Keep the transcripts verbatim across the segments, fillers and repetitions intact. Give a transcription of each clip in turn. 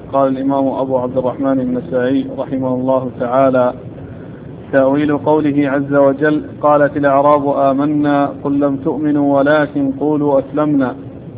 قال الإمام أبو عبد الرحمن النسائي رحمه الله تعالى: تأويل قوله عز وجل: قالت الأعراب آمنا قل لم تؤمنوا ولكن قولوا أسلمنا.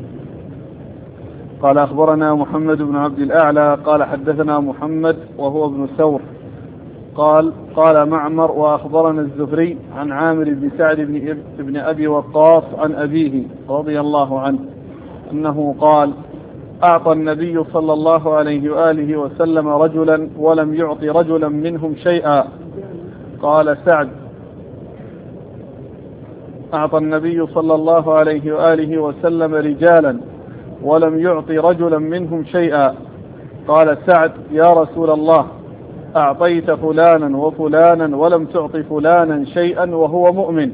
قال أخبرنا محمد بن عبد الأعلى قال حدثنا محمد وهو ابن ثور قال قال معمر وأخبرنا الزهري عن عامر بن سعد بن أبي وقاص عن أبيه رضي الله عنه أنه قال: أعطى النبي صلى الله عليه وآله وسلم رجلا ولم يعط رجلا منهم شيئا. قال سعد: أعطى النبي صلى الله عليه وآله وسلم رجالا ولم يعط رجلا منهم شيئا. قال سعد: يا رسول الله، أعطيت فلانا وفلانا ولم تعط فلانا شيئا وهو مؤمن.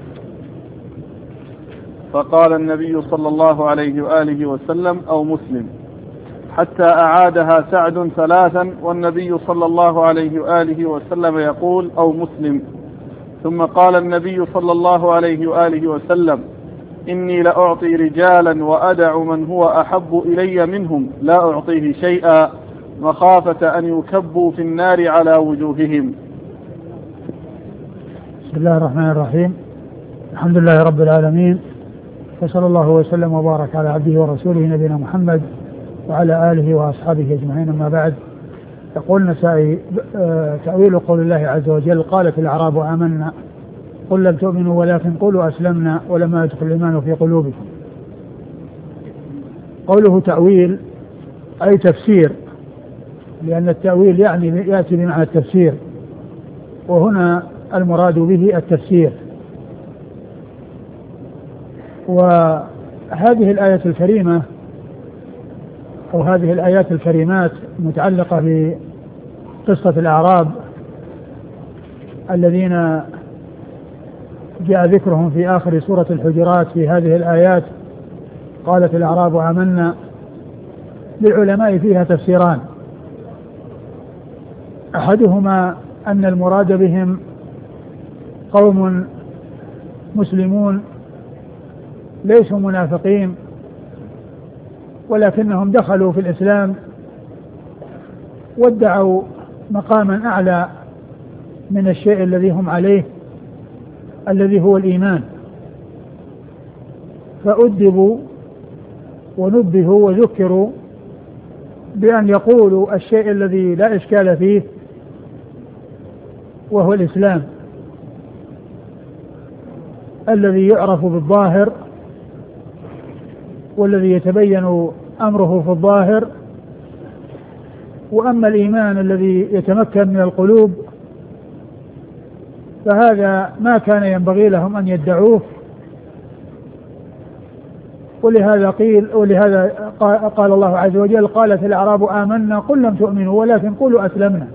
فقال النبي صلى الله عليه وآله وسلم: أو مسلم، حتى أعادها سعد ثلاثا والنبي صلى الله عليه وآله وسلم يقول: أو مسلم. ثم قال النبي صلى الله عليه وآله وسلم: إني لأعطي رجالا وأدع من هو أحب إلي منهم لا أعطيه شيئا مخافة أن يكبوا في النار على وجوههم. بسم الله الرحمن الرحيم. الحمد لله رب العالمين، وصلى الله وسلم وبارك على عبده ورسوله نبينا محمد وعلى آله وأصحابه أجمعين، أما بعد. يقول النسائي: تأويل قول الله عز وجل: قالت الأعراب آمنا قل لم تؤمنوا ولكن قولوا أسلمنا ولما يدخل الإيمان في قلوبكم. قوله تأويل أي تفسير، لأن التأويل يعني يأتي بمعنى التفسير، وهنا المراد به التفسير. وهذه الآية الكريمة أو هذه الآيات الكريمات متعلقة بقصة الأعراب الذين جاء ذكرهم في آخر سورة الحجرات في هذه الآيات. قالت الأعراب آمنا، للعلماء فيها تفسيران: أحدهما أن المراد بهم قوم مسلمون ليسوا منافقين، ولكنهم دخلوا في الإسلام وادعوا مقاما أعلى من الشيء الذي هم عليه الذي هو الإيمان، فأدبوا ونبهوا وذكروا بأن يقولوا الشيء الذي لا إشكال فيه وهو الإسلام الذي يعرف بالظاهر والذي يتبين أمره في الظاهر، وأما الإيمان الذي يتمكن من القلوب فهذا ما كان ينبغي لهم أن يدعوه. ولهذا قيل ولهذا قال الله عز وجل: قالت الأعراب آمنا قل لم تؤمنوا ولكن قولوا أسلمنا.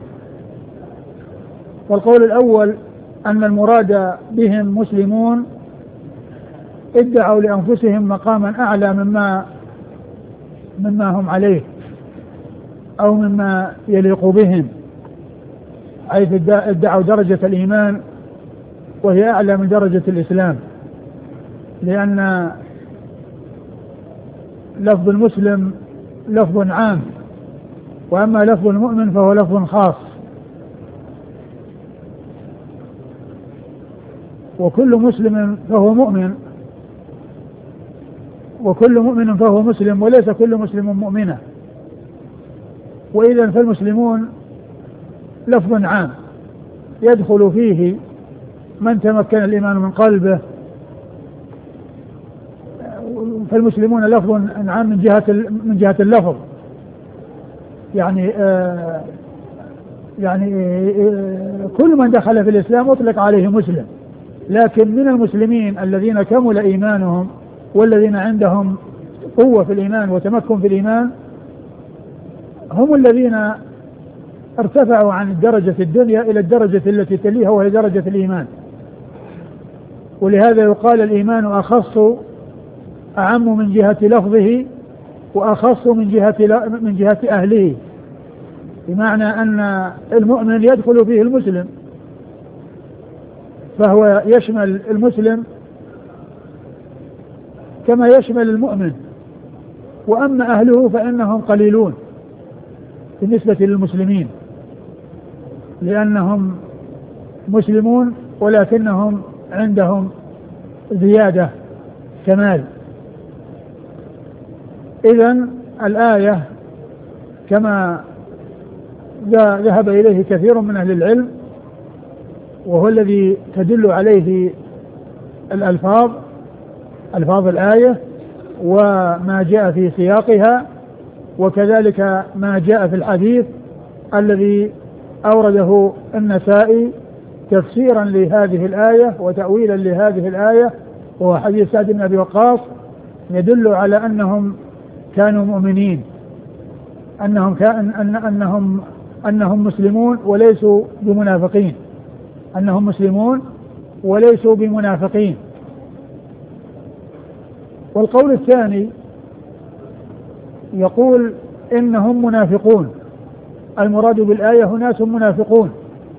والقول الأول أن المراد بهم مسلمون ادعوا لأنفسهم مقاما أعلى مما مما هم عليه أو مما يليق بهم، حيث ادعوا درجة الإيمان وهي أعلى من درجة الإسلام، لأن لفظ المسلم لفظ عام، وأما لفظ المؤمن فهو لفظ خاص. وكل مسلم فهو مؤمن، وكل مؤمن فهو مسلم، وليس كل مسلم مؤمنا. وإذا فالمسلمون لفظ عام يدخل فيه من تمكن الإيمان من قلبه، فالمسلمون لفظ عام من جهة من جهة اللفظ، يعني آه يعني آه كل من دخل في الإسلام أطلق عليه مسلم. لكن من المسلمين الذين كمل إيمانهم والذين عندهم قوة في الإيمان وتمكن في الإيمان هم الذين ارتفعوا عن درجة الدنيا إلى الدرجة التي تليها وهي درجة الإيمان. ولهذا يقال الإيمان أخص أعم من جهة لفظه وأخص من جهة من جهة أهله، بمعنى أن المؤمن يدخل فيه المسلم فهو يشمل المسلم كما يشمل المؤمن، وأما أهله فإنهم قليلون، بالنسبة للمسلمين، لأنهم مسلمون ولكنهم عندهم زيادة كمال. إذن الآية كما ذهب إليه كثير من أهل العلم، وهو الذي تدل عليه الألفاظ ألفاظ الآية وما جاء في سياقها، وكذلك ما جاء في الحديث الذي أورده النسائي تفسيرا لهذه الآية وتأويلا لهذه الآية، وهو حديث سعد بن أبي وقاص، يدل على أنهم كانوا مؤمنين، أنهم كان أن أنهم أنهم مسلمون وليسوا بمنافقين، أنهم مسلمون وليسوا بمنافقين. والقول الثاني يقول إنهم منافقون، المراد بالآية ناس منافقون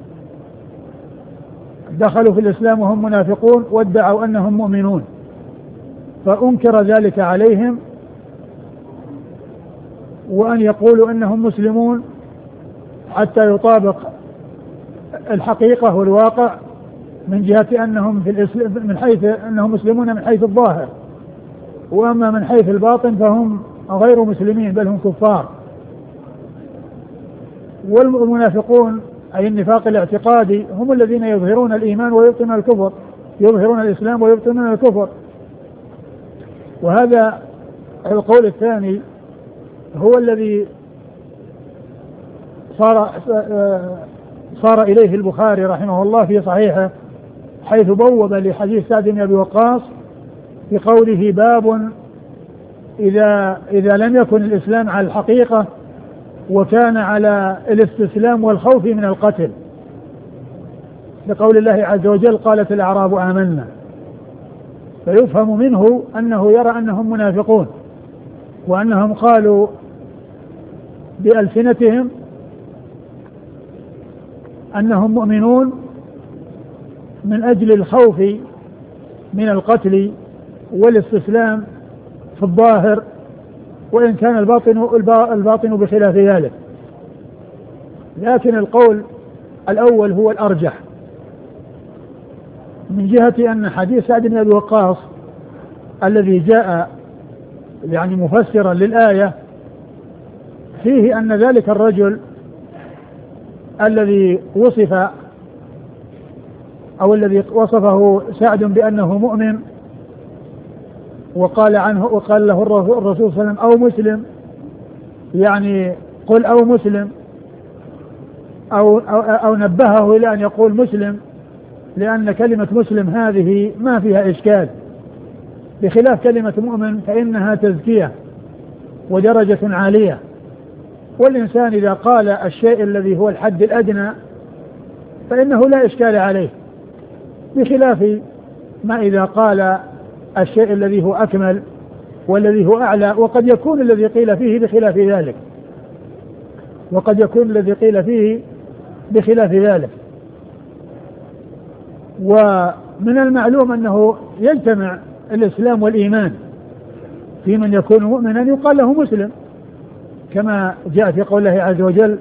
دخلوا في الإسلام وهم منافقون وادعوا أنهم مؤمنون، فأنكر ذلك عليهم، وأن يقولوا أنهم مسلمون حتى يطابق الحقيقة والواقع من جهة أنهم في الإسلام من حيث أنهم مسلمون من حيث الظاهر، وأما من حيث الباطن فهم غير مسلمين بل هم كفار. والمنافقون أي النفاق الاعتقادي هم الذين يظهرون الإيمان ويبطنون الكفر، يظهرون الإسلام ويبطنون الكفر. وهذا القول الثاني هو الذي صار صار إليه البخاري رحمه الله في صحيحه، حيث بوب لحديث سعد بن أبي وقاص بقوله باب إذا إذا لم يكن الإسلام على الحقيقة وكان على الاستسلام والخوف من القتل، لقول الله عز وجل قالت الأعراب آمنا، فيفهم منه أنه يرى أنهم منافقون، وأنهم قالوا بألسنتهم أنهم مؤمنون من أجل الخوف من القتل والاستسلام في الظاهر، وإن كان الباطن الباطن بخلاف ذلك. لكن القول الأول هو الأرجح من جهة أن حديث سعد بن أبي وقاص الذي جاء يعني مفسرا للآية فيه أن ذلك الرجل الذي وصف أو الذي وصفه سعد بأنه مؤمن وقال عنه وقال له الرسول صلى الله عليه وسلم أو مسلم، يعني قل أو مسلم، أو, أو, أو نبهه إلى أن يقول مسلم، لأن كلمة مسلم هذه ما فيها إشكال، بخلاف كلمة مؤمن فإنها تزكية ودرجة عالية. والإنسان إذا قال الشيء الذي هو الحد الأدنى فإنه لا إشكال عليه، بخلاف ما إذا قال الشيء الذي هو أكمل والذي هو أعلى، وقد يكون الذي قيل فيه بخلاف ذلك وقد يكون الذي قيل فيه بخلاف ذلك. ومن المعلوم أنه يجتمع الإسلام والإيمان في من يكون مؤمنا يقال له مسلم، كما جاء في قول الله عز وجل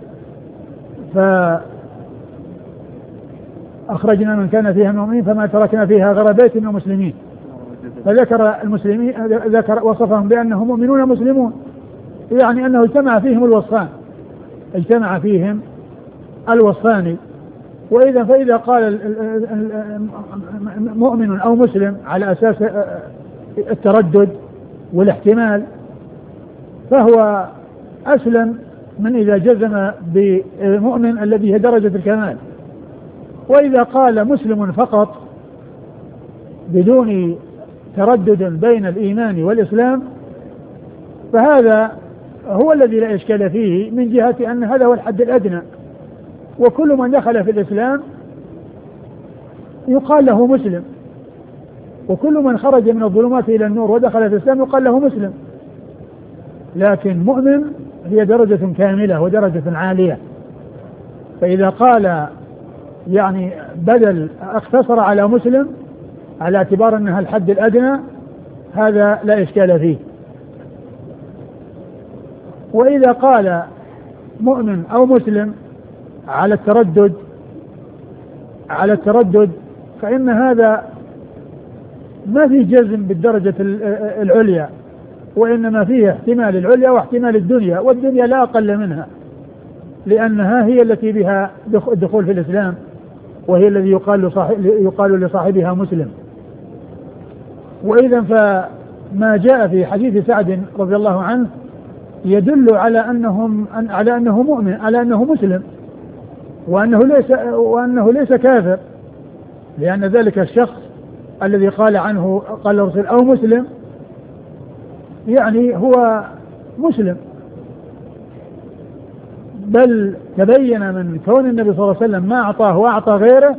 فأخرجنا من كان فيها المؤمنين فما تركنا فيها غير بيت من المسلمين، فذكر المسلمين ذكر وصفهم بأنهم مؤمنون مسلمون، يعني أنه اجتمع فيهم الوصفان اجتمع فيهم الوصفان. وإذا فإذا قال مؤمن أو مسلم على أساس التردد والاحتمال فهو أسلم من إذا جزم بمؤمن الذي هي درجة الكمال. وإذا قال مسلم فقط بدون تردد بين الإيمان والإسلام فهذا هو الذي لا إشكال فيه، من جهة أن هذا هو الحد الأدنى، وكل من دخل في الإسلام يقال له مسلم، وكل من خرج من الظلمات إلى النور ودخل في الإسلام يقال له مسلم. لكن مؤمن هي درجة كاملة ودرجة عالية، فإذا قال يعني بدل اقتصر على مسلم على اعتبار أنها الحد الأدنى هذا لا إشكال فيه. وإذا قال مؤمن أو مسلم على التردد على التردد فإن هذا ما فيه جزم بالدرجة العليا، وإنما فيه احتمال العليا واحتمال الدنيا، والدنيا لا أقل منها، لأنها هي التي بها الدخول في الإسلام، وهي الذي يقال لصاحب يقال لصاحبها مسلم. وإذا فما جاء في حديث سعد رضي الله عنه يدل على أنهم على أنه مؤمن، على أنه مسلم، وأنه ليس وأنه ليس كافر، لأن ذلك الشخص الذي قال عنه قال الرسول أو مسلم يعني هو مسلم. بل تبين من كون النبي صلى الله عليه وسلم ما أعطاه وأعطى غيره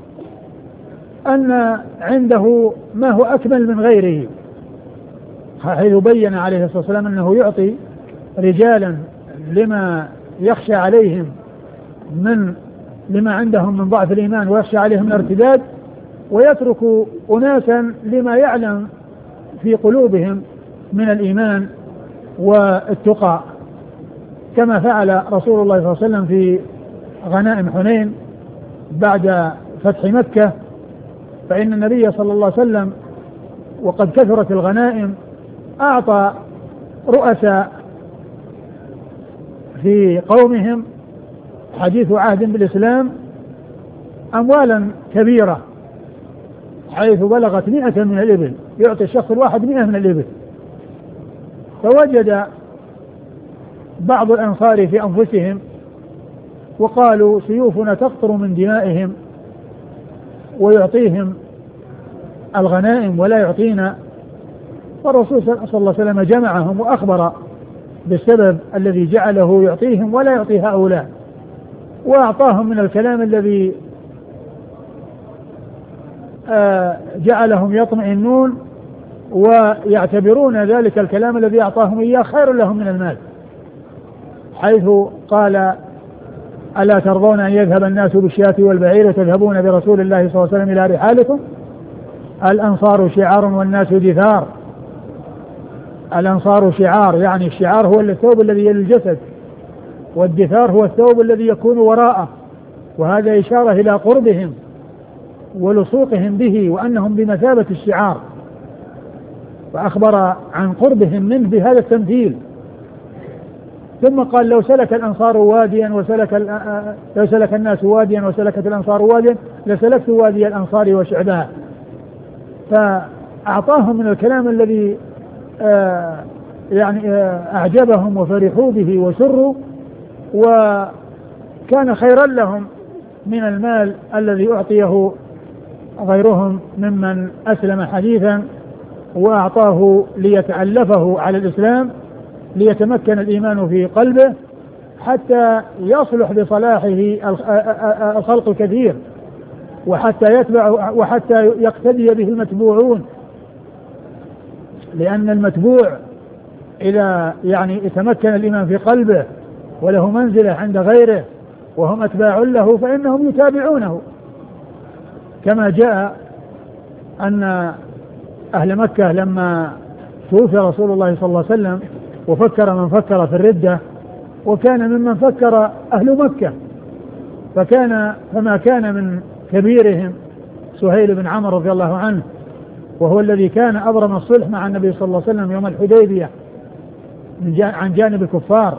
أن عنده ما هو أكمل من غيره، حيث بين عليه الصلاة والسلام أنه يعطي رجالا لما يخشى عليهم من لما عندهم من ضعف الإيمان ويخشى عليهم الارتداد، ويترك أناسا لما يعلم في قلوبهم من الإيمان والتقى، كما فعل رسول الله صلى الله عليه وسلم في غنائم حنين بعد فتح مكة. فإن النبي صلى الله عليه وسلم وقد كثرت الغنائم أعطى رؤساء في قومهم حديث عهد بالإسلام أموالا كبيرة، حيث بلغت مئة من الإبل، يعطي الشخص الواحد مئة من الإبل. فوجد بعض الأنصار في أنفسهم وقالوا سيوفنا تقطر من دمائهم ويعطيهم الغنائم ولا يعطينا. فالرسول صلى الله عليه وسلم جمعهم وأخبر بالسبب الذي جعله يعطيهم ولا يعطي هؤلاء، وأعطاهم من الكلام الذي جعلهم يطمئنون ويعتبرون ذلك الكلام الذي أعطاهم إياه خير لهم من المال، حيث قال ألا ترضون أن يذهب الناس بالشاة والبعير وتذهبون برسول الله صلى الله عليه وسلم إلى رحالكم؟ الأنصار شعار والناس دثار. الأنصار شعار، يعني الشعار هو الثوب الذي يلي الجسد، والدثار هو الثوب الذي يكون وراءه، وهذا إشارة إلى قربهم ولصوقهم به وأنهم بمثابة الشعار، فأخبر عن قربهم منه بهذا التمثيل. ثم قال لو سلك الأنصار واديا وسلك لو سلك الناس واديا وسلكت الأنصار واديا لسلكت وادي الأنصار وشعبها. فأعطاهم من الكلام الذي آه يعني آه أعجبهم وفرحوا به وسروا، وكان خيرا لهم من المال الذي أعطيه غيرهم ممن أسلم حديثا وأعطاه ليتألفه على الإسلام، ليتمكن الإيمان في قلبه حتى يصلح بصلاحه الخلق الكثير، وحتى يتبع وحتى يقتدي به المتبوعون، لأن المتبوع إذا يعني يتمكن الإيمان في قلبه وله منزلة عند غيره وهم أتباع له فإنهم يتابعونه، كما جاء أن أهل مكة لما توفي رسول الله صلى الله عليه وسلم وفكر من فكر في الردة، وكان ممن فكر أهل مكة، فكان فما كان من كبيرهم سهيل بن عمرو رضي الله عنه، وهو الذي كان أبرم الصلح مع النبي صلى الله عليه وسلم يوم الحديبية عن جانب الكفار،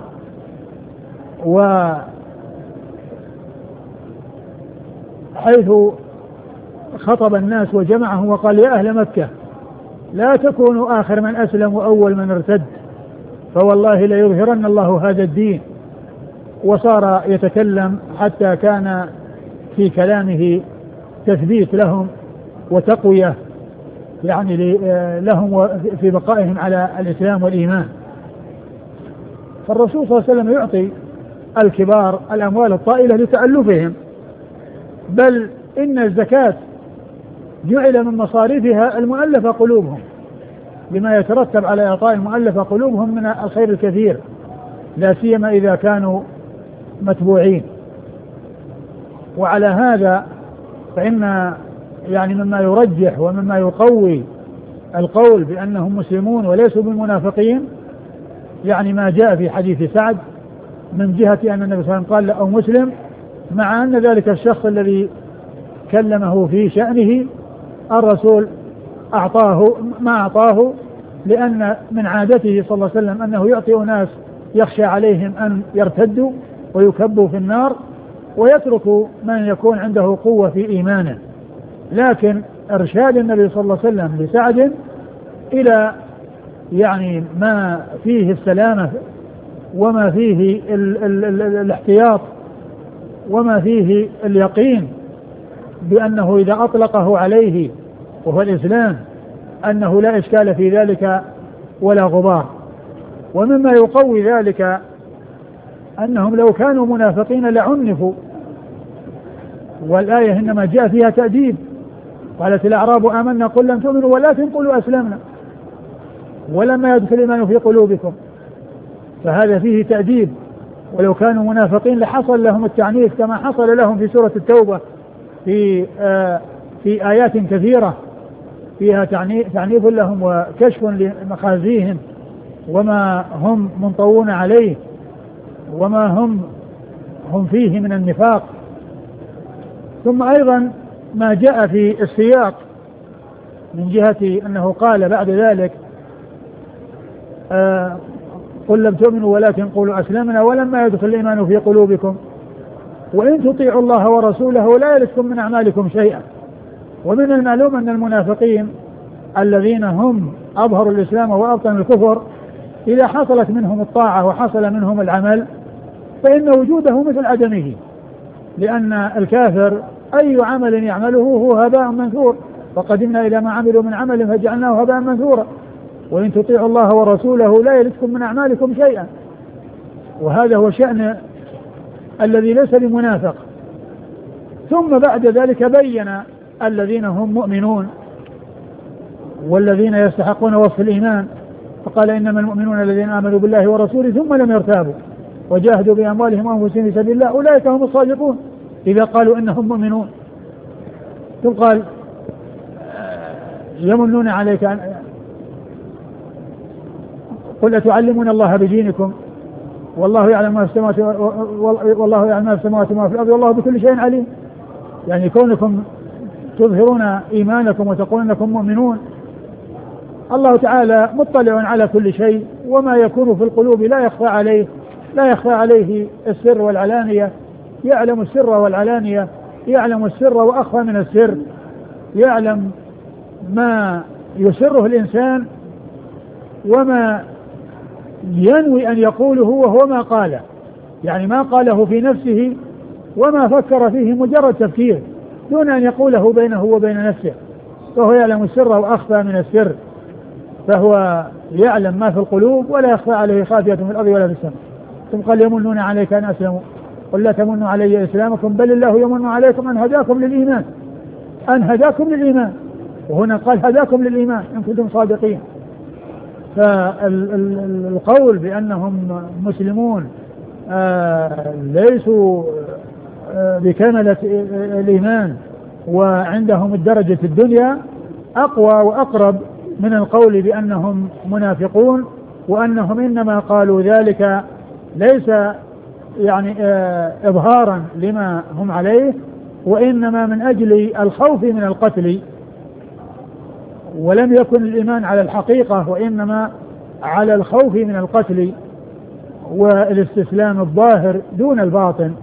وحيث خطب الناس وجمعهم وقال يا أهل مكة لا تكونوا آخر من أسلم وأول من ارتد، فوالله ليظهرن الله هذا الدين. وصار يتكلم حتى كان في كلامه تثبيت لهم وتقوية يعني لهم في بقائهم على الإسلام والإيمان. فالرسول صلى الله عليه وسلم يعطي الكبار الأموال الطائلة لتألفهم، بل إن الزكاة جعل من مصاريفها المؤلفة قلوبهم، بما يترتب على إعطاء المؤلفة قلوبهم من الخير الكثير، لا سيما إذا كانوا متبوعين. وعلى هذا فإن يعني مما يرجح ومما يقوي القول بأنهم مسلمون وليسوا بالمنافقين يعني ما جاء في حديث سعد من جهة أن النبي صلى الله عليه وسلم قال أو مسلم، مع أن ذلك الشخص الذي كلمه في شأنه الرسول أعطاه ما أعطاه، لأن من عادته صلى الله عليه وسلم أنه يعطي أناس يخشى عليهم أن يرتدوا ويكبوا في النار، ويترك من يكون عنده قوة في إيمانه. لكن إرشاد النبي صلى الله عليه وسلم لسعد إلى يعني ما فيه السلامة وما فيه ال ال ال ال الاحتياط وما فيه اليقين بأنه إذا أطلقه عليه وهو الإسلام أنه لا إشكال في ذلك ولا غبار. ومما يقوي ذلك أنهم لو كانوا منافقين لعنفوا، والآية إنما جاء فيها تأديب، قالت الأعراب آمنا قل لم تؤمنوا ولكن قولوا أسلمنا ولما يدخل الإيمان في قلوبكم، فهذا فيه تأديب. ولو كانوا منافقين لحصل لهم التعنيف كما حصل لهم في سورة التوبة في آه في آيات كثيرة فيها تعنيف لهم وكشف لمخازيهم وما هم منطوون عليه وما هم هم فيه من النفاق. ثم أيضا ما جاء في السياق من جهة أنه قال بعد ذلك آه قل لم تؤمنوا ولكن قولوا أسلمنا ولما يدخل الإيمان في قلوبكم وإن تطيعوا الله ورسوله لا يلدكم من أعمالكم شيئا. ومن المعلوم أن المنافقين الذين هم أظهروا الإسلام وأبطنوا الكفر إذا حصلت منهم الطاعة وحصل منهم العمل فإن وجوده مثل عدمه، لأن الكافر أي عمل يعمله هو هباء منثور، وقدمنا إلى ما عملوا من عمل فجعلناه هباء منثورا وإن تطيعوا الله ورسوله لا يلدكم من أعمالكم شيئا. وهذا هو شأن الذي ليس بمنافق. ثم بعد ذلك بين الذين هم مؤمنون والذين يستحقون وصف الإيمان، فقال إنما المؤمنون الذين آمنوا بالله ورسوله ثم لم يرتابوا وجاهدوا بأموالهم وأنفسهم في سبيل الله أولئك هم الصادقون إذا قالوا إنهم مؤمنون. ثم قال يمنون عليك أن قل أتعلمون الله بدينكم والله يعلم ما في السماوات والله يعلم ما في السماوات وما في الأرض والله بكل شيء عليم. يعني كونكم تظهرون إيمانكم وتقولون أنكم مؤمنون، الله تعالى مطلع على كل شيء وما يكون في القلوب لا يخفى عليه لا يخفى عليه السر والعلانية، يعلم السر والعلانية، يعلم السر وأخفى من السر، يعلم ما يسره الإنسان وما ينوي أن يقوله وهو ما قاله، يعني ما قاله في نفسه وما فكر فيه مجرد تفكير دون أن يقوله بينه وبين نفسه، فهو يعلم السر وأخفى من السر، فهو يعلم ما في القلوب ولا يخفى عليه خافية في الأرض ولا في السماء. ثم قال يمنون عليك أن أسلموا قل لا تمنوا علي إسلامكم بل الله يمن عليكم أن هداكم للإيمان أن هداكم للإيمان وهنا قال هداكم للإيمان إن كنتم صادقين. فالقول بأنهم مسلمون آه ليسوا آه بكاملة الإيمان وعندهم الدرجة الدنيا أقوى وأقرب من القول بأنهم منافقون وأنهم إنما قالوا ذلك ليس يعني آه إظهارا لما هم عليه وإنما من أجل الخوف من القتل، ولم يكن الإيمان على الحقيقة وإنما على الخوف من القتل والاستسلام الظاهر دون الباطن.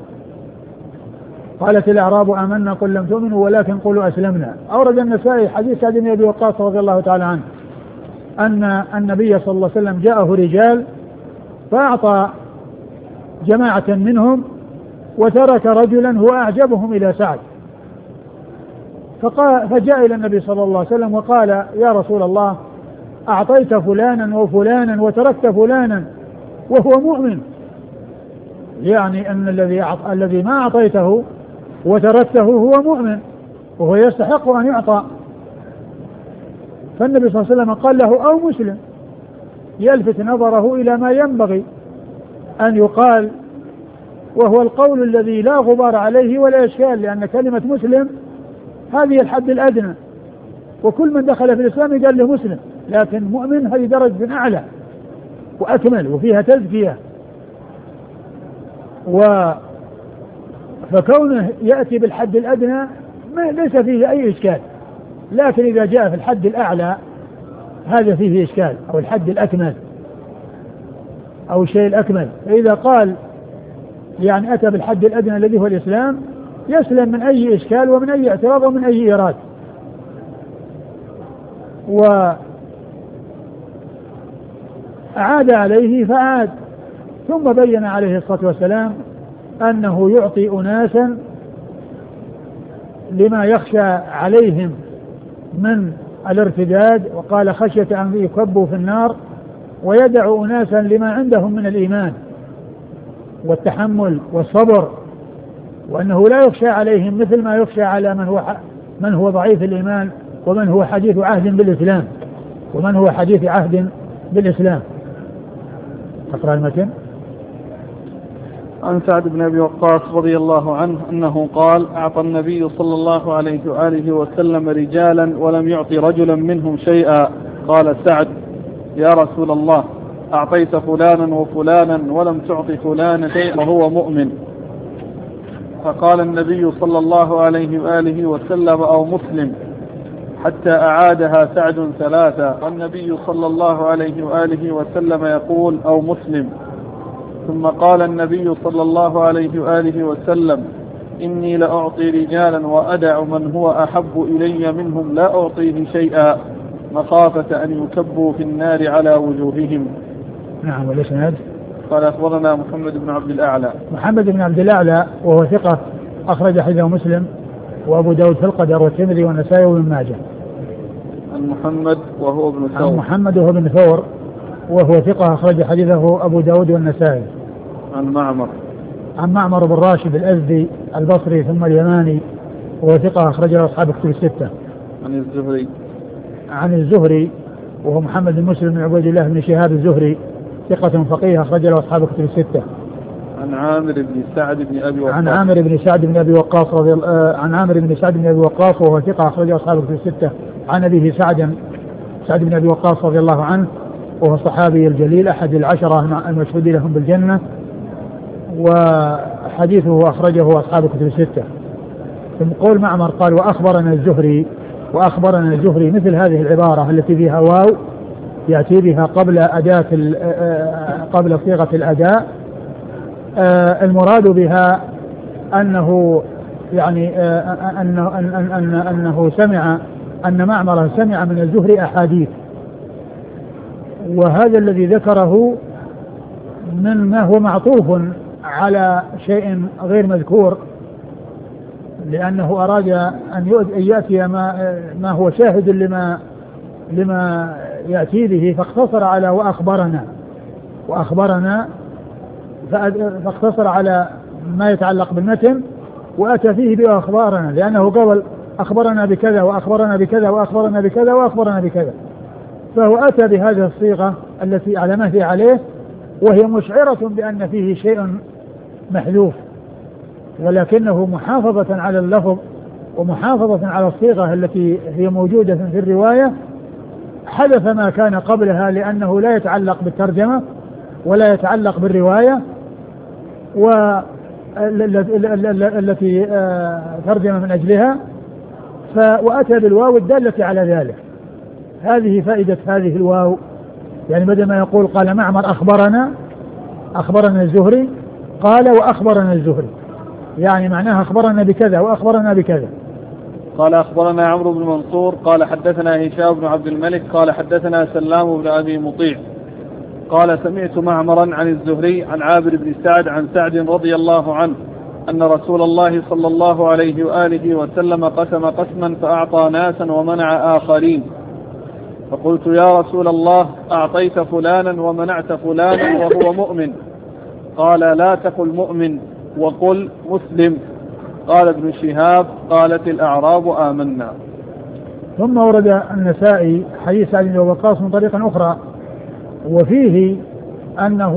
قالت الأعراب آمنا قل لم تؤمنوا ولكن قولوا أسلمنا. أورد النسائي حديث سعد بن أبي وقاص رضي الله تعالى عنه أن النبي صلى الله عليه وسلم جاءه رجال فأعطى جماعة منهم وترك رجلا هو أعجبهم إلى سعد، فقال فجاء إلى النبي صلى الله عليه وسلم وقال يا رسول الله أعطيت فلانا وفلانا وتركت فلانا وهو مؤمن، يعني أن الذي الذي ما أعطيته وتركته هو مؤمن وهو يستحق أن يعطى. فالنبي صلى الله عليه وسلم قال له أو مسلم، يلفت نظره إلى ما ينبغي أن يقال وهو القول الذي لا غبار عليه ولا إشكال، لأن كلمة مسلم هذه الحد الأدنى وكل من دخل في الإسلام قال له مسلم، لكن مؤمن هذه درجة أعلى وأكمل وفيها تزكية. و فكونه يأتي بالحد الأدنى ما ليس فيه أي إشكال، لكن إذا جاء في الحد الأعلى هذا فيه إشكال، أو الحد الأكمل أو الشيء الأكمل. فإذا قال يعني أتى بالحد الأدنى الذي هو الإسلام يسلم من أي إشكال ومن أي اعتراض ومن أي إيراد. وأعاد عليه فأعاد، ثم بين عليه الصلاة والسلام أنه يعطي أناسا لما يخشى عليهم من الارتداد، وقال خشية أن يكبوا في النار، ويدع أناسا لما عندهم من الإيمان والتحمل والصبر، وأنه لا يخشى عليهم مثل ما يخشى على من هو من هو ضعيف الإيمان ومن هو حديث عهد بالإسلام ومن هو حديث عهد بالإسلام. تقرأ المتن. عن سعد بن أبي وقاص رضي الله عنه أنه قال: أعطى النبي صلى الله عليه وآله وسلم رجالا ولم يعطي رجلا منهم شيئا. قال سعد: يا رسول الله، أعطيت فلانا وفلانا ولم تعطي فلانا شيئا وهو مؤمن. فقال النبي صلى الله عليه وآله وسلم: أو مسلم، حتى أعادها سعد ثلاثة، والنبي صلى الله عليه وآله وسلم يقول: أو مسلم. ثم قال النبي صلى الله عليه وآله وسلم: إني لأعطي رجالا وأدع من هو أحب إلي منهم لا أعطيه شيئا مخافة أن يكبوا في النار على وجوههم. نعم. والإسناد؟ قال: أخبرنا محمد بن عبد الأعلى. محمد بن عبد الأعلى وهو ثقة أخرج حديثه مسلم وأبو داود في القدر والترمذي والنسائي وابن ماجه. عن محمد وهو ابن ثور. عن محمد وهو ابن ثور وهو ثقة أخرج حديثه أبو داود والنسائي. عن معمر. عن معمر بن راشد الأزدي البصري ثم اليماني وهو ثقة أخرج له أصحاب كتب الستة. عن الزهري. عن الزهري وهو محمد بن مسلم بن عبيد الله بن شهاب الزهري ثقة فقيه أخرج له أصحاب كتب الستة. عن عامر بن سعد بن أبي وقاص. عن عامر بن سعد بن أبي وقاص رضي الله آه عن عامر بن سعد بن أبي وقاص وهو ثقة أخرج له أصحاب كتب الستة. عن أبيه سعد سعد بن أبي وقاص رضي الله عنه وهو الصحابي الجليل أحد العشرة المشهود لهم بالجنة، وحديثه أخرجه أصحاب كتب الستة. ثم قول معمر قال: وأخبرنا الزهري. وأخبرنا الزهري مثل هذه العبارة التي فيها واو يأتي بها قبل أداة قبل صيغة الأداء، المراد بها أنه يعني أنه, أنه, أنه سمع أن معمر سمع من الزهري أحاديث، وهذا الذي ذكره من ما هو معطوف على شيء غير مذكور، لأنه أراد أن يأتي ما, ما هو شاهد لما لما يأتي به، فاقتصر على وأخبرنا وأخبرنا فاقتصر على ما يتعلق بالمتن وأتى فيه بأخبارنا، لأنه قبل أخبرنا بكذا وأخبرنا بكذا وأخبرنا بكذا وأخبرنا بكذا، فهو أتى بهذه الصيغة التي على ما هي عليه، وهي مشعرة بأن فيه شيء محذوف، ولكنه محافظة على اللفظ ومحافظة على الصيغة التي هي موجودة في الرواية، حدث ما كان قبلها لأنه لا يتعلق بالترجمة ولا يتعلق بالرواية والتي ترجم من أجلها، وأتى بالواو الدالة على ذلك. هذه فائدة هذه الواو، يعني بدل ما يقول قال معمر أخبرنا أخبرنا الزهري قال وأخبرنا الزهري، يعني معناها أخبرنا بكذا وأخبرنا بكذا. قال: أخبرنا عمرو بن منصور قال حدثنا هشام بن عبد الملك قال حدثنا سلام بن أبي مطيع قال: سمعت معمرا عن الزهري عن عابر بن سعد عن سعد رضي الله عنه أن رسول الله صلى الله عليه وآله وسلم قسم قسما فأعطى ناسا ومنع آخرين، فقلت: يا رسول الله، أعطيت فلانا ومنعت فلانا وهو مؤمن. قال: لا تقل مؤمن وقل مسلم. قال ابن شهاب: قالت الأعراب آمنا. ثم ورد النسائي حديث سعد بن وقاص من طريق أخرى، وفيه أنه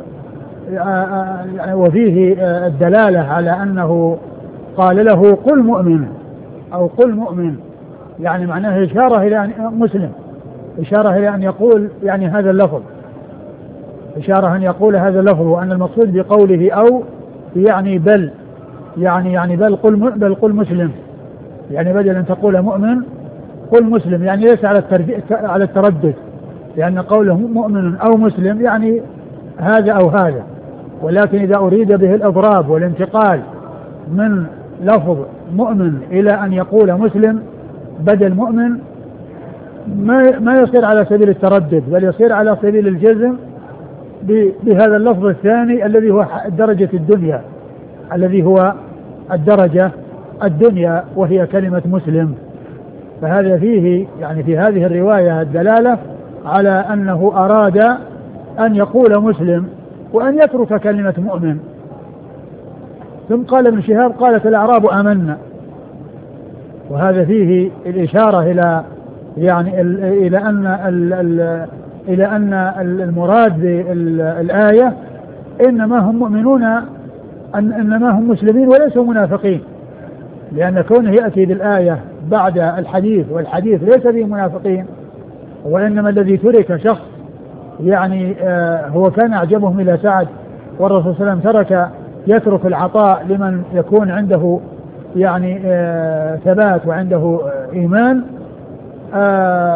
وفيه الدلالة على أنه قال له قل مؤمن أو قل مؤمن، يعني معناه إشارة إلى مسلم، إشارة إلى أن يقول يعني هذا اللفظ، إشارة أن يقول هذا اللفظ، وأن المقصود بقوله أو يعني بل يعني يعني بل قل بل قل مسلم، يعني بدل أن تقول مؤمن قل مسلم، يعني ليس على على التردد، لأن قوله مؤمن أو مسلم يعني هذا أو هذا، ولكن إذا أريد به الإضراب والانتقال من لفظ مؤمن إلى أن يقول مسلم بدل مؤمن ما ما يصير على سبيل التردد، بل يصير على سبيل الجزم بهذا اللفظ الثاني الذي هو الدرجة الدنيا، الذي هو الدرجة الدنيا وهي كلمة مسلم. فهذا فيه يعني في هذه الرواية الدلالة على أنه أراد أن يقول مسلم وأن يترك كلمة مؤمن. ثم قال ابن شهاب قالت الأعراب آمنا، وهذا فيه الإشارة إلى يعني إلى أن إلى أن المراد بالآية إنما هم مؤمنون، إنما هم مسلمين وليسوا منافقين، لأن كونه يأتي بالآية بعد الحديث والحديث ليس به منافقين، وإنما الذي ترك شخص يعني آه هو كان أعجبهم إلى سعد، والرسول صلى الله عليه وسلم ترك يترك العطاء لمن يكون عنده يعني آه ثبات وعنده آه إيمان، آه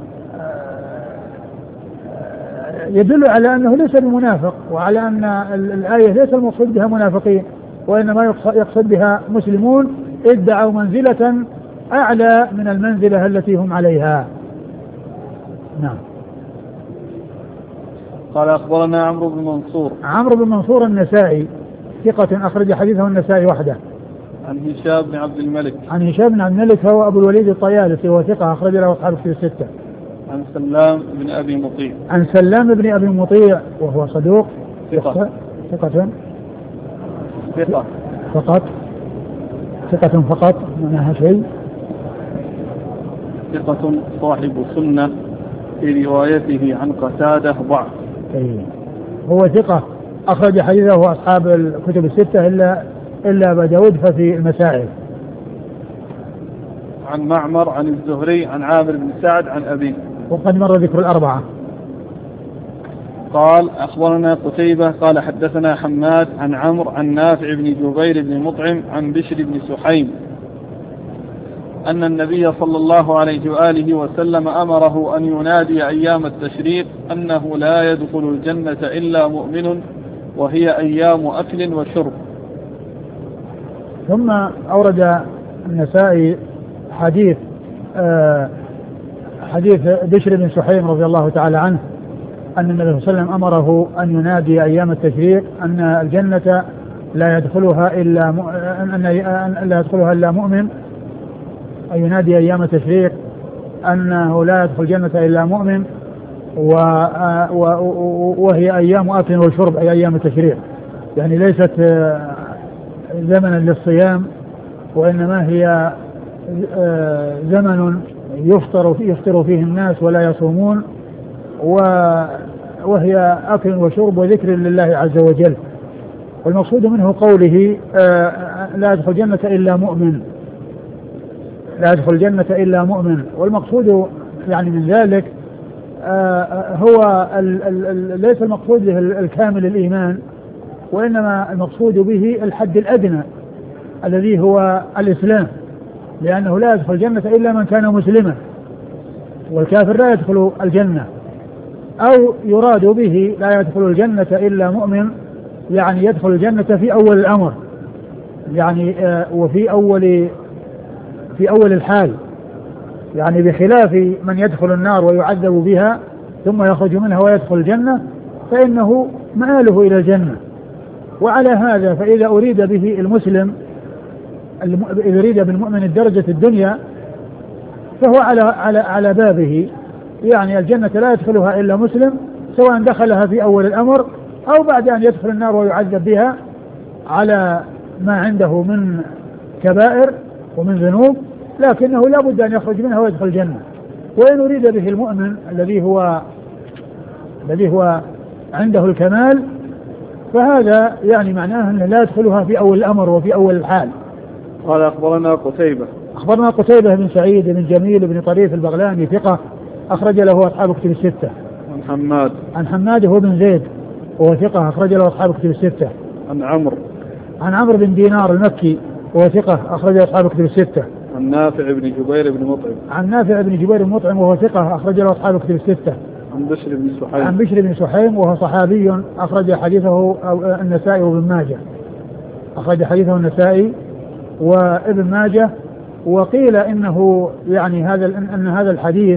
يدل على أنه ليس بمنافق، وعلى أن الآية ليس المقصود بها منافقين، وإنما يقصد بها مسلمون ادعوا منزلة أعلى من المنزلة التي هم عليها. نعم. قال أخبرنا عمرو بن منصور. عمرو بن منصور النسائي ثقة أخرج حديثه النسائي وحده. عن هشام بن عبد الملك. عن هشام بن عبد الملك هو أبو الوليد الطيالسي وهو ثقة أخرج له أصحاب الكتب الستة. عن سلام بن أبي مطيع. عن سلام بن أبي مطيع وهو صدوق ثقة. ثقة ثقة فقط ثقة فقط معناها شيء. ثقة صاحب سنة في روايته عن قتادة ضعف. أيه. هو ثقة أخرج حديثه أصحاب الكتب الستة إلا إلا أبا داود ففي المسائل. عن معمر عن الزهري عن عامر بن سعد عن أبيه. وقد مر ذكر الأربعة. قال أخبرنا قتيبة قال حدثنا حماد عن عمرو عن نافع بن جبير بن مطعم عن بشر بن سحيم أن النبي صلى الله عليه وآله وسلم أمره أن ينادي أيام التشريق أنه لا يدخل الجنة إلا مؤمن وهي أيام أكل وشرب. ثم أورد النسائي حديث آه حديث بشر بن سحيم رضي الله تعالى عنه أن النبي صلى الله عليه وسلم أمره أن ينادي أيام التشريق أن الجنة لا يدخلها إلا م... أن لا يدخلها إلا مؤمن، أن ينادي أيام التشريق أنه لا يدخل الجنة إلا مؤمن و... و... وهي أيام أكل وشرب، أي أيام التشريق، يعني ليست زمنا للصيام، وإنما هي زمن يفطر يفطر فيه الناس ولا يصومون، وهي أكل وشرب وذكر لله عز وجل. والمقصود منه قوله لا يدخل الجنة إلا مؤمن، لا يدخل الجنة إلا مؤمن، والمقصود يعني من ذلك هو ليس المقصود به الكامل الإيمان، وإنما المقصود به الحد الأدنى الذي هو الإسلام، لأنه لا يدخل الجنة إلا من كان مسلما، والكافر لا يدخل الجنة. أو يراد به لا يدخل الجنة إلا مؤمن، يعني يدخل الجنة في أول الأمر، يعني وفي أول في أول الحال، يعني بخلاف من يدخل النار ويعذب بها ثم يخرج منها ويدخل الجنة فإنه مآله إلى الجنة. وعلى هذا فإذا أريد به المسلم، إذا أريد بالمؤمن الدرجة الدنيا، فهو على على على بابه، يعني الجنة لا يدخلها إلا مسلم، سواء دخلها في أول الأمر أو بعد أن يدخل النار ويعذب بها على ما عنده من كبائر ومن ذنوب، لكنه لا بد أن يخرج منها ويدخل الجنة. وإن أريد به المؤمن الذي هو الذي هو عنده الكمال، فهذا يعني معناه أنه لا يدخلها في أول الأمر وفي أول الحال. قال أخبرنا قتيبة. أخبرنا قتيبة بن سعيد بن جميل بن طريف البغلاني ثقة أخرج له أصحاب كتب الستة. عن حماد. عن حماد هو بن زيد وهو ثقة أخرج له أصحاب كتب الستة. عن عمرو. عن عمرو بن دينار المكي وهو ثقة أخرج أصحاب كتب الستة. عن نافع بن جبير بن مطعم. عن نافع بن جبير بن مطعم وهو ثقة أخرج له أصحاب كتب الستة. عن بشر بن سحيم. عن بشر بن سحيم وهو صحابي أخرج حديثه النسائي وابن ماجه. أخرج حديثه النسائي وابن ماجه. وقيل إنه يعني هذا أن هذا الحديث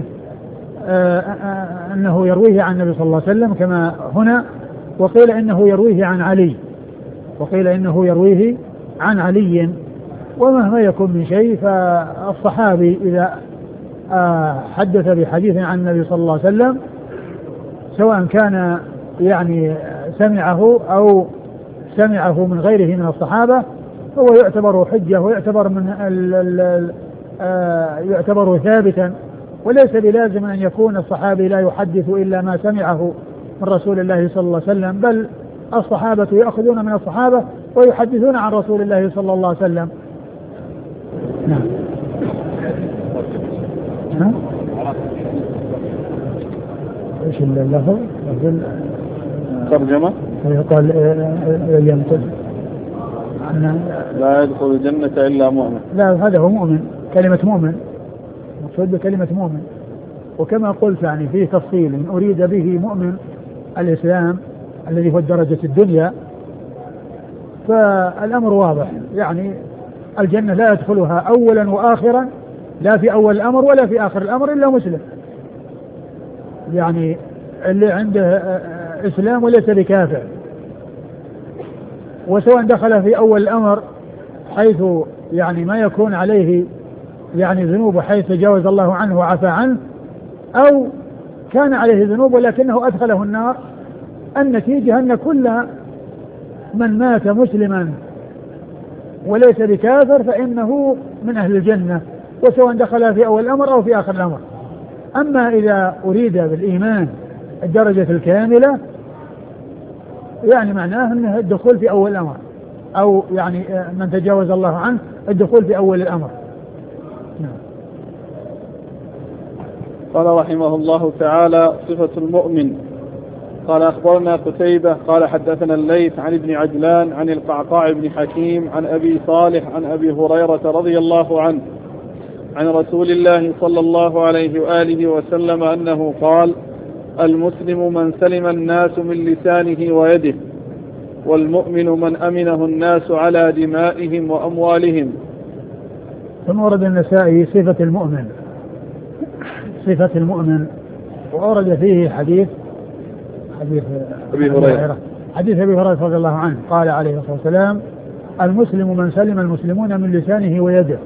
أنه يرويه عن النبي صلى الله عليه وسلم كما هنا، وقيل إنه يرويه عن علي، وقيل إنه يرويه عن علي. ومهما يكون من شيء فالصحابي إذا حدث بحديث عن النبي صلى الله عليه وسلم سواء كان يعني سمعه أو سمعه من غيره من الصحابة هو يعتبر حجة ويعتبر من ال ال يعتبر ثابتا، وليس بلازم أن يكون الصحابي لا يحدث إلا ما سمعه من رسول الله صلى الله عليه وسلم، بل الصحابة يأخذون من الصحابة ويحدثون عن رسول الله صلى الله عليه وسلم. نعم. ها؟ ايش اللفظ؟ ترجمة؟ قال يمتد لا يدخل الجنة إلا مؤمن. لا، هذا هو مؤمن، كلمة مؤمن مقصود بكلمة مؤمن. وكما قلت يعني فيه تفصيل إن أريد به مؤمن الإسلام الذي هو الدرجة الدنيا فالأمر واضح، يعني الجنة لا يدخلها أولا وآخرا، لا في أول الأمر ولا في آخر الأمر إلا مسلم، يعني اللي عنده إسلام وليس بكافر. وسواء دخل في أول الأمر حيث يعني ما يكون عليه يعني ذنوب حيث تجاوز الله عنه وعفى عنه، أو كان عليه ذنوب ولكنه أدخله النار، النتيجة أن كل من مات مسلما وليس بكافر فإنه من أهل الجنة، وسواء دخل في أول الأمر أو في آخر الأمر. أما إذا أريد بالإيمان الدرجة الكاملة يعني معناه أنه الدخول في أول الأمر، أو يعني من تجاوز الله عنه الدخول في أول الأمر. نعم. قال رحمه الله تعالى: صفة المؤمن. قال أخبرنا قتيبة قال حدثنا الليث عن ابن عجلان عن القعقاع بن حكيم عن أبي صالح عن أبي هريرة رضي الله عنه عن رسول الله صلى الله عليه وآله وسلم أنه قال: المسلم من سلم الناس من لسانه ويده، والمؤمن من أمنه الناس على دمائهم وأموالهم. ثم ورد النسائي صفة المؤمن، صفة المؤمن، وأورد فيه حديث حديث أبي هريرة حديث أبي هريرة رضي الله عنه قال عليه الصلاة والسلام: المسلم من سلم المسلمون من لسانه ويده،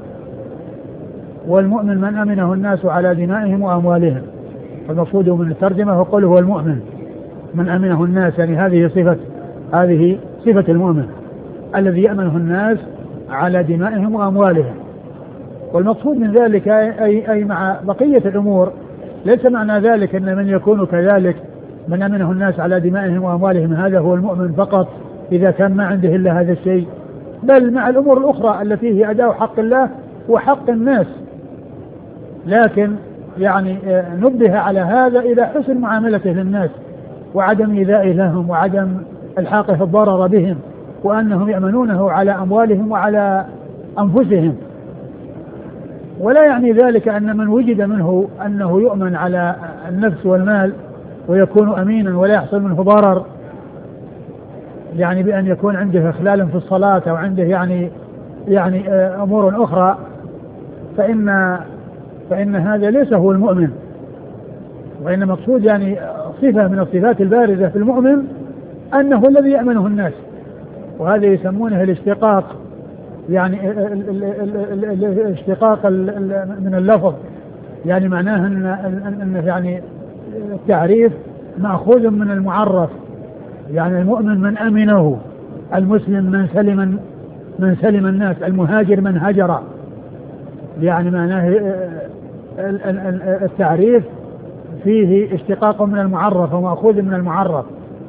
والمؤمن من أمنه الناس على دمائهم وأموالهم. المقصود من الترجمة هو قوله هو المؤمن من أمنه الناس، يعني هذه صفة هذه صفة المؤمن الذي يأمنه الناس على دمائهم وأموالهم. والمقصود من ذلك أي, أي مع بقية الأمور، ليس معنى ذلك أن من يكون كذلك من أمنه الناس على دمائهم وأموالهم هذا هو المؤمن فقط إذا كان ما عنده إلا هذا الشيء، بل مع الأمور الأخرى التي هي أداء حق الله وحق الناس. لكن يعني نبه على هذا إلى حسن معاملته للناس وعدم إيذائه لهم وعدم الحاقه الضرر بهم، وأنهم يأمنونه على أموالهم وعلى أنفسهم. ولا يعني ذلك أن من وجد منه أنه يؤمن على النفس والمال ويكون أمينا ولا يحصل منه ضرر، يعني بأن يكون عنده إخلال في الصلاة أو عنده يعني يعني أمور أخرى، فإن فإن هذا ليس هو المؤمن. وإن مقصود يعني صفة من الصفات البارزة في المؤمن أنه الذي يأمنه الناس، وهذا يسمونه الاشتقاق، يعني الاشتقاق من اللفظ، يعني معناه أن, أن يعني التعريف مأخوذ من المعرف، يعني المؤمن من أمنه، المسلم من سلم من سلم الناس، المهاجر من هجر، يعني معناه التعريف فيه اشتقاق من المعرف ومأخوذ من المعرف.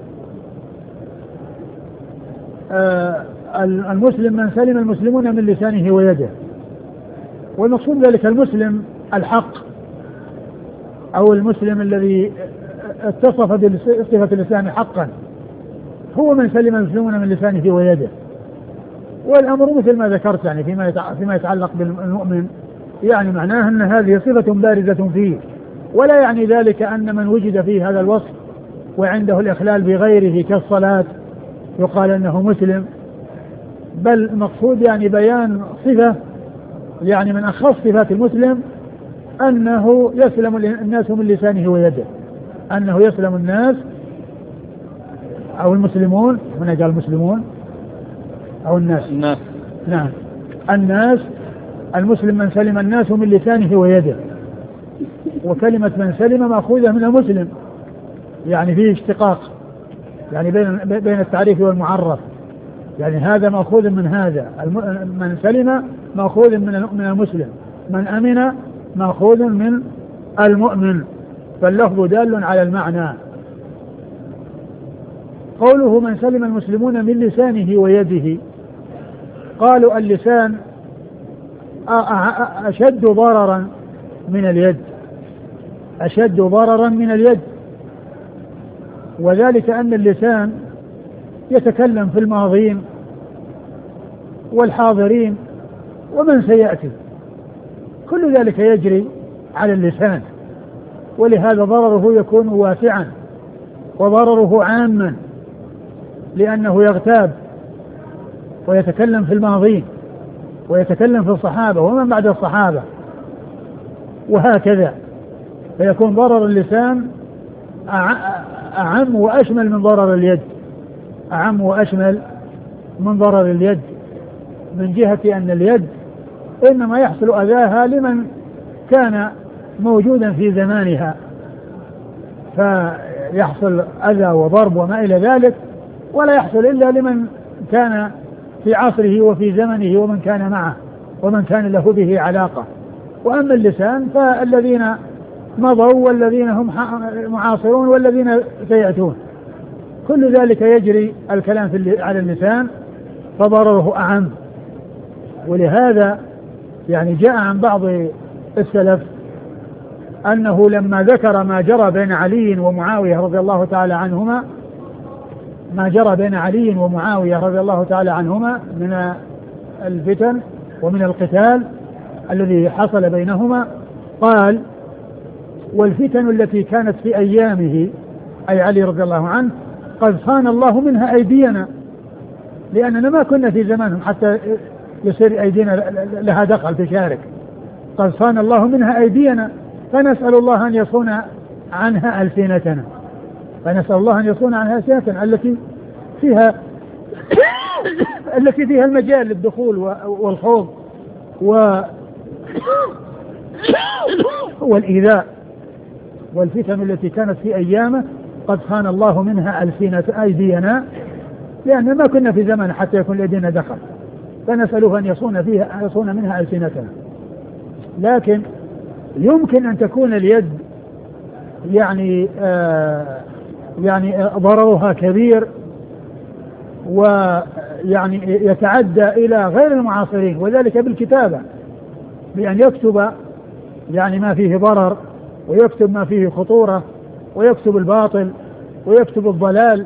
المسلم من سلم المسلمون من لسانه ويده، والمقصود ذلك المسلم الحق أو المسلم الذي اتصف بصفة الإسلام حقا هو من سلم المسلمون من لسانه ويده. والأمر مثل ما ذكرت يعني فيما فيما يتعلق بالمؤمن، يعني معناه أن هذه صفة بارزة فيه، ولا يعني ذلك أن من وجد فيه هذا الوصف وعنده الإخلال بغيره كالصلاة يقال أنه مسلم، بل المقصود يعني بيان صفة يعني من أخص صفات المسلم أنه يسلم الناس من لسانه ويده، أنه يسلم الناس أو المسلمون، هنا قال المسلمون أو الناس الناس نعم الناس، المسلم من سلم الناس من لسانه ويده، وكلمة من سلم مأخوذة من المسلم، يعني فيه اشتقاق يعني بين بين التعريف والمعرف، يعني هذا مأخوذ من هذا، من سلم مأخوذ من من المسلم، من أمن مأخوذ من المؤمن، فاللفظ دال على المعنى. قوله من سلم المسلمون من لسانه ويده، قالوا اللسان أشد ضررا من اليد، أشد ضررا من اليد، وذلك أن اللسان يتكلم في الماضين والحاضرين ومن سيأتي، كل ذلك يجري على اللسان، ولهذا ضرره يكون واسعا وضرره عاما، لأنه يغتاب ويتكلم في الماضين ويتكلم في الصحابة ومن بعد الصحابة وهكذا، فيكون ضرر اللسان أعم وأشمل من ضرر اليد، أعم وأشمل من ضرر اليد، من جهة أن اليد إنما يحصل أذاها لمن كان موجودا في زمانها، فيحصل أذى وضرب وما إلى ذلك، ولا يحصل إلا لمن كان في عصره وفي زمنه ومن كان معه ومن كان له به علاقة. وأما اللسان فالذين مضوا والذين هم معاصرون والذين سيأتون، كل ذلك يجري الكلام في على اللسان فضرره أعم. ولهذا يعني جاء عن بعض السلف أنه لما ذكر ما جرى بين علي ومعاوية رضي الله تعالى عنهما، ما جرى بين علي ومعاوية رضي الله تعالى عنهما من الفتن ومن القتال الذي حصل بينهما، قال والفتن التي كانت في أيامه أي علي رضي الله عنه قد صان الله منها أيدينا، لأننا ما كنا في زمانهم حتى يصير أيدينا لها دخل تشارك، قد صان الله منها أيدينا فنسأل الله أن يصون عنها ألسنتنا، فنسأل الله أن يصون عنها ألسنتنا التي فيها التي فيها المجال للدخول والخوض و والإيذاء. والفتن التي كانت في أيامه قد صان الله منها ألسنة أيدينا، لأن ما كنا في زمن حتى يكون لدينا دخل، فنسأله أن يصون فيها يصون منها ألسنتنا. لكن يمكن أن تكون اليد يعني آه يعني ضررها كبير ويعني يتعدى إلى غير المعاصرين، وذلك بالكتابة، بأن يكتب يعني ما فيه ضرر ويكتب ما فيه خطورة ويكتب الباطل ويكتب الضلال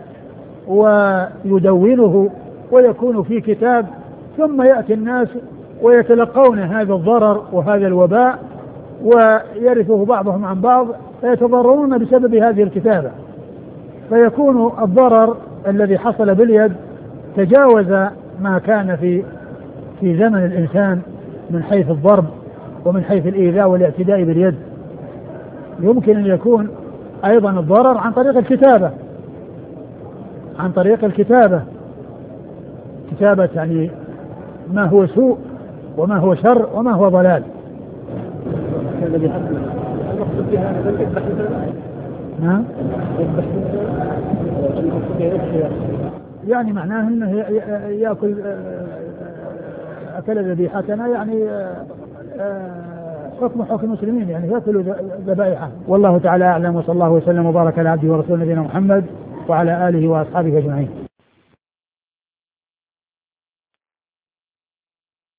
ويدونه ويكون في كتاب، ثم يأتي الناس ويتلقون هذا الضرر وهذا الوباء ويرثه بعضهم عن بعض فيتضررون بسبب هذه الكتابة، فيكون الضرر الذي حصل باليد تجاوز ما كان في في زمن الإنسان من حيث الضرب ومن حيث الإيذاء والاعتداء باليد. يمكن أن يكون أيضا الضرر عن طريق الكتابة، عن طريق الكتابة كتابة يعني ما هو سوء وما هو شر وما هو ضلال. نعم يعني معناه انه ياكل اكل ذبيحتنا يعني حكم حكم المسلمين، يعني ياكلوا ذبائحه. والله تعالى اعلم، وصلى الله وسلم وبارك على عبده ورسوله نبينا محمد وعلى اله واصحابه اجمعين.